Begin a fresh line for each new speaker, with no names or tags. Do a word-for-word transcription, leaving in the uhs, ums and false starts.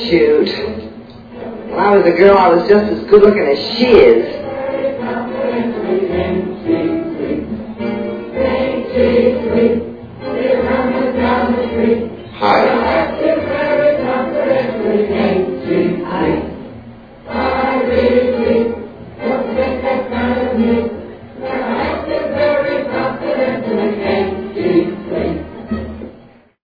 shoot. When I was a girl, I was just as good looking as she is.